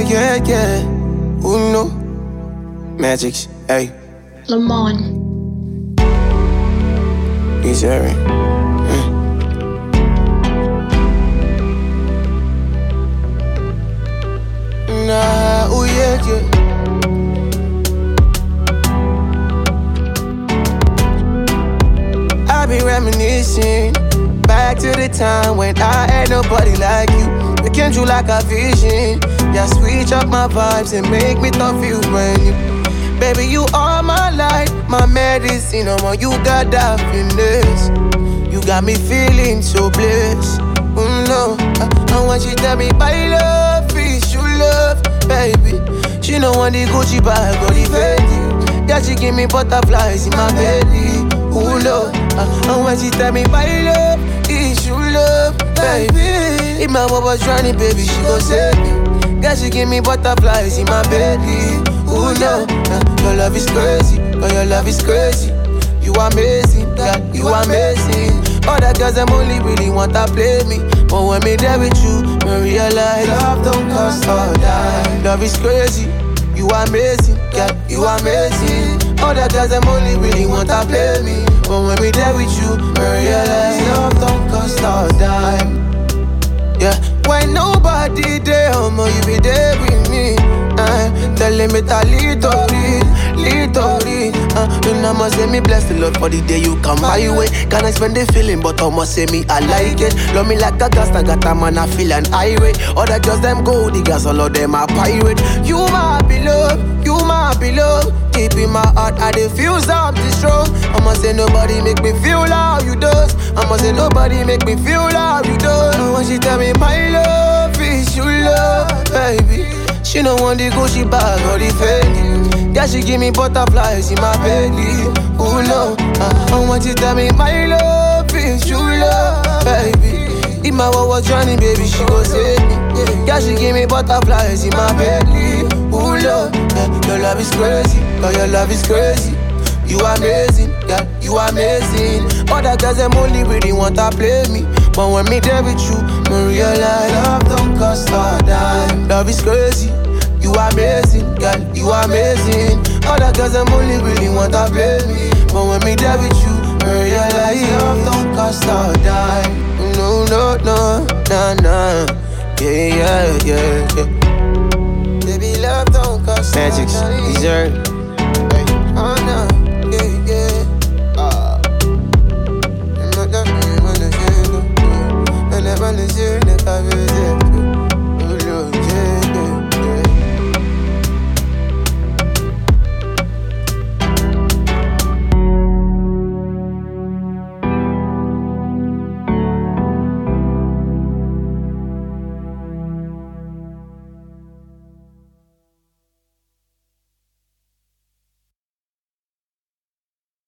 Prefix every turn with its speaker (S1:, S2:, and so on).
S1: yeah. Uno. Magics, hey.
S2: Lamont.
S1: He's Harry. Nah, ooh, yeah. I be reminiscing back to the time when I had nobody like you. It came true like a vision. Yeah, switch up my vibes and make me feel brand new. Baby, you are my light, my medicine. Oh, you got that finesse. You got me feeling so blessed. No, I want you to tell me my love is your love, baby. She know want the Gucci bag or the Fendi. Yeah, she give me butterflies in my belly. Ooh, no, I want you to tell me my love is your love, baby. If my mom was drowning, baby, she gon' save me. Yeah, she give me butterflies in my belly. Ooh, no, your love is crazy, oh, your love is crazy. You amazing, God, you amazing. All the girls, them only really want to play me. But when me there with you, me realize love don't cost a dime. Love is crazy, you amazing, God, you amazing. All the girls, them only really want to play me. But when me there with you, me realize love don't cost a dime. Yeah, when nobody there, you be there with me. Telling me to little. You know, must say me bless the Lord for the day you come my way. Can't explain the feeling, but I must say me I like it. Love me like a gas, I got a man, I feel an irate. Other girls, them gold diggers, all of them are pirate. You my beloved. Deep in my heart, I feel something strong. I must say nobody make me feel how you does. I must say nobody make me feel how you does. When she tell me my love is your love, baby. She don't want the Gucci bag or the Fendi. Yeah, she give me butterflies in my belly. Ooh, no, I want you to tell me my love is your love, baby. If my world was drowning, baby, she gon' save me. Yeah, she give me butterflies in my belly. Ooh, no, your love is crazy, oh, your love is crazy. You amazing, yeah, you amazing. Other girls, them only really want to play me. But when me there with you, me realize love don't cost a dime. Love is crazy, you amazing, girl, you amazing. Other girls, them only really want to play me. But when me there with you, me realize love don't cost a dime. No, nah. Yeah. Baby, love don't cost a dime. Magics, dessert.